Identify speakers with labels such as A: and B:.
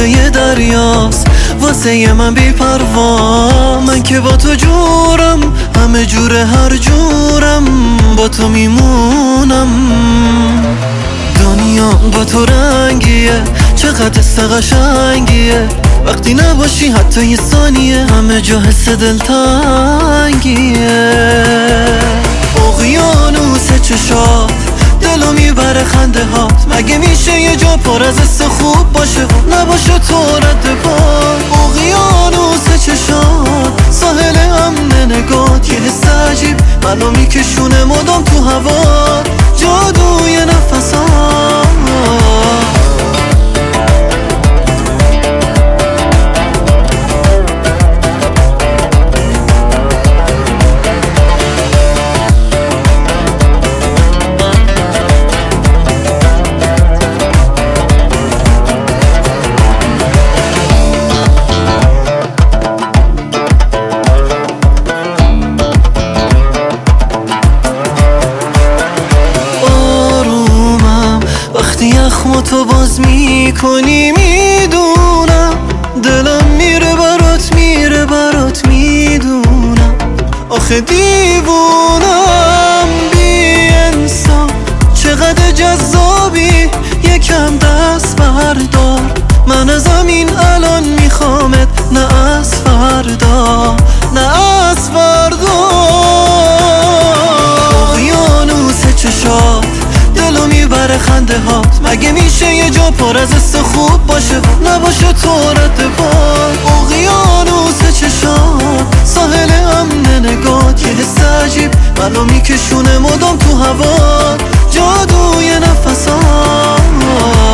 A: موجه دریاست واسه من بی پروا. من که با تو جورم، همه جوره هر جورم، با تو میمونم. دنیا با تو رنگیه، چقدر قشنگیه، وقتی نباشی حتی یه ثانیه همه جا حس دلتنگیه. اقیانوس چشات دلو میبره خنده هات، مگه میشه یه جا پر از حس خوب باشه و نباشه تو رد پات؟ اقیانوس چشات ساحل امن نگات، یه حس عجیب منو میکشونه مدام تو هوا، جادوی نفسات. یخمو تو باز میکنی میدونم، دلم میره برات میدونم. آخه دیوونم بی انسان، چقدر جذابی، یکم دست بردار. من از همین الان میخوامت، نه از فردا، نه از فردا. اقیانوس چشات دلو میبره خنده هات، مگه میشه یه جا پر از حس خوب باشه و نباشه تو رد پات؟ اقیانوس چشات ساحل امن نگات، یه حس عجیب منو میکشونه مدام تو هوا، جادوی نفسات.